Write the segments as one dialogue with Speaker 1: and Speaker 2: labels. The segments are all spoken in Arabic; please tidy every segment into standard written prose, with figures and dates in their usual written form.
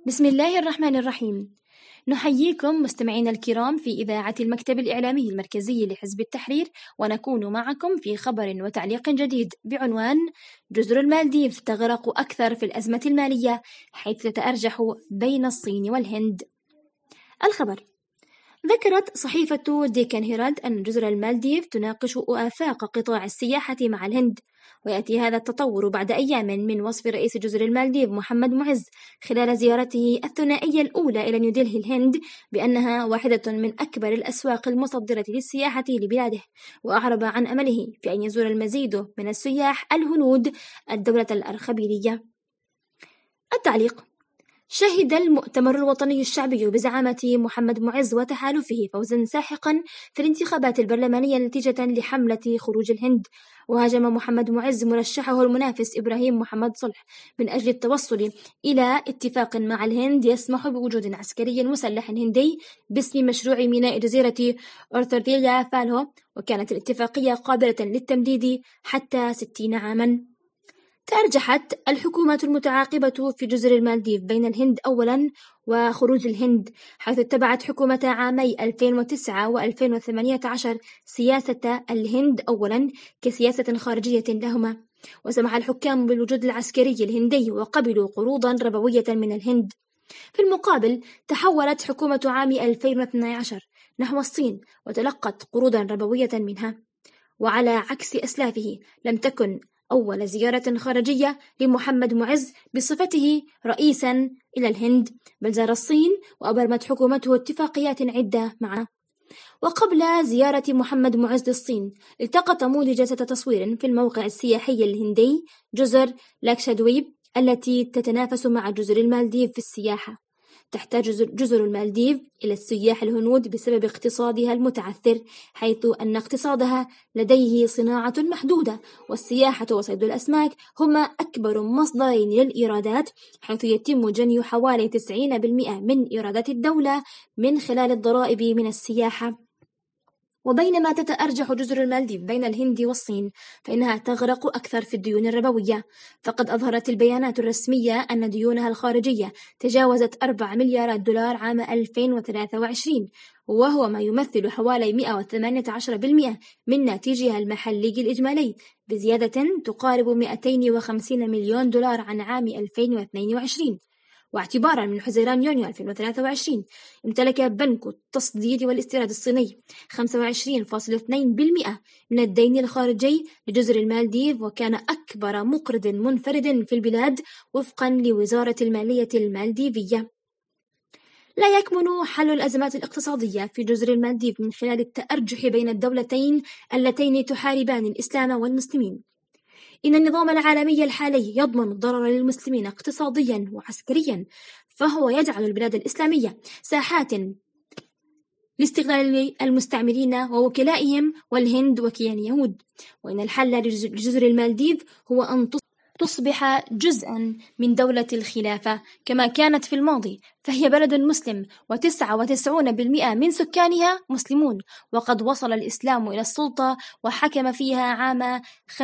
Speaker 1: بسم الله الرحمن الرحيم. نحييكم مستمعينا الكرام في إذاعة المكتب الإعلامي المركزي لحزب التحرير، ونكون معكم في خبر وتعليق جديد بعنوان: جزر المالديف تغرق أكثر في الأزمة المالية حيث تتأرجح بين الصين والهند. الخبر: ذكرت صحيفة ديكن هيرالد أن جزر المالديف تناقش آفاق قطاع السياحة مع الهند، ويأتي هذا التطور بعد أيام من وصف رئيس جزر المالديف محمد معز خلال زيارته الثنائية الأولى إلى نيودلهي الهند بأنها واحدة من أكبر الأسواق المصدرة للسياحة لبلاده، وأعرب عن أمله في أن يزور المزيد من السياح الهنود الدولة الأرخبيلية. التعليق: شهد المؤتمر الوطني الشعبي بزعامة محمد معز وتحالفه فوزا ساحقا في الانتخابات البرلمانية نتيجة لحملة خروج الهند، وهاجم محمد معز مرشحه المنافس إبراهيم محمد صلح من أجل التوصل إلى اتفاق مع الهند يسمح بوجود عسكري مسلح هندي باسم مشروع ميناء جزيرة أرثرديلا فالهو، وكانت الاتفاقية قابلة للتمديد حتى 60 عاما. تأرجحت الحكومات المتعاقبة في جزر المالديف بين الهند أولا وخروج الهند، حيث اتبعت حكومة عامي 2009 و2018 سياسة الهند أولا كسياسة خارجية لهما، وسمح الحكام بالوجود العسكري الهندي وقبلوا قروضا ربوية من الهند. في المقابل تحولت حكومة عام 2012 نحو الصين وتلقت قروضا ربوية منها، وعلى عكس أسلافه لم تكن أول زيارة خارجية لمحمد معز بصفته رئيسا إلى الهند، بل زار الصين وأبرمت حكومته اتفاقيات عدة معه. وقبل زيارة محمد معز للصين التقط مودي جلسة تصوير في الموقع السياحي الهندي جزر لاكشادويب التي تتنافس مع جزر المالديف في السياحة. تحتاج جزر المالديف إلى السياح الهنود بسبب اقتصادها المتعثر، حيث أن اقتصادها لديه صناعة محدودة، والسياحة وصيد الأسماك هما أكبر مصدرين للإيرادات، حيث يتم جني حوالي 90% من إيرادات الدولة من خلال الضرائب من السياحة. وبينما تتأرجح جزر المالديف بين الهند والصين فإنها تغرق أكثر في الديون الربوية، فقد أظهرت البيانات الرسمية أن ديونها الخارجية تجاوزت 4 مليارات دولار عام 2023، وهو ما يمثل حوالي 118% من ناتجها المحلي الإجمالي، بزيادة تقارب 250 مليون دولار عن عام 2022. واعتبارا من حزيران يونيو 2023 امتلك بنك التصدير والاستيراد الصيني 25.2% من الدين الخارجي لجزر المالديف، وكان أكبر مقرض منفرد في البلاد وفقا لوزارة المالية المالديفية. لا يكمن حل الأزمات الاقتصادية في جزر المالديف من خلال التأرجح بين الدولتين اللتين تحاربان الإسلام والمسلمين. إن النظام العالمي الحالي يضمن الضرر للمسلمين اقتصاديا وعسكريا، فهو يجعل البلاد الإسلامية ساحات لاستغلال المستعمرين ووكلائهم والهند وكيان يهود. وإن الحل لجزر المالديف هو أن تصبح جزءا من دولة الخلافة كما كانت في الماضي، فهي بلد مسلم و99% من سكانها مسلمون، وقد وصل الإسلام إلى السلطة وحكم فيها عام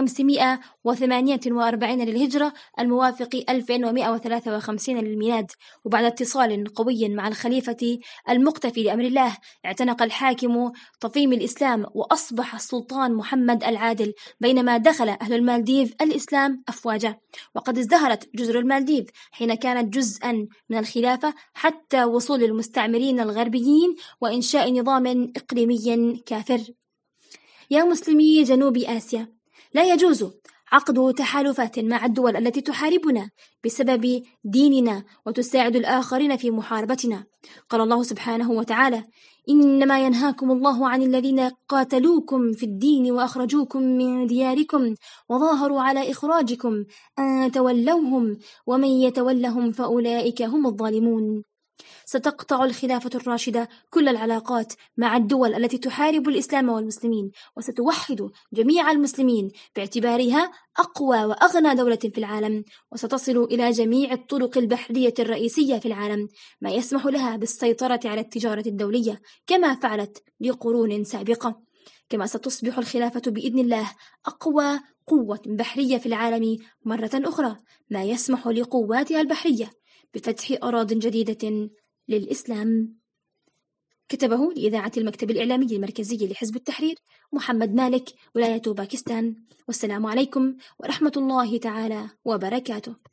Speaker 1: 548 للهجرة الموافق 2153 للميلاد. وبعد اتصال قوي مع الخليفة المقتفي لأمر الله اعتنق الحاكم تفهيم الإسلام وأصبح السلطان محمد العادل، بينما دخل أهل المالديف الإسلام أفواجا. وقد ازدهرت جزر المالديف حين كانت جزءا من الخلافة حتى وصول المستعمرين الغربيين وإنشاء نظام إقليمي كافر. يا مسلمي جنوب آسيا، لا يجوز عقد تحالفات مع الدول التي تحاربنا بسبب ديننا وتساعد الآخرين في محاربتنا. قال الله سبحانه وتعالى: إنما ينهاكم الله عن الذين قاتلوكم في الدين وأخرجوكم من دياركم وظاهروا على إخراجكم أن تولوهم ومن يتولهم فأولئك هم الظالمون. ستقطع الخلافة الراشدة كل العلاقات مع الدول التي تحارب الإسلام والمسلمين، وستوحد جميع المسلمين باعتبارها أقوى وأغنى دولة في العالم، وستصل إلى جميع الطرق البحرية الرئيسية في العالم، ما يسمح لها بالسيطرة على التجارة الدولية كما فعلت لقرون سابقة. كما ستصبح الخلافة بإذن الله أقوى قوة بحرية في العالم مرة أخرى، ما يسمح لقواتها البحرية بفتح أراضٍ جديدة للإسلام. كتبه لإذاعة المكتب الإعلامي المركزي لحزب التحرير محمد مالك، ولاية باكستان. والسلام عليكم ورحمة الله تعالى وبركاته.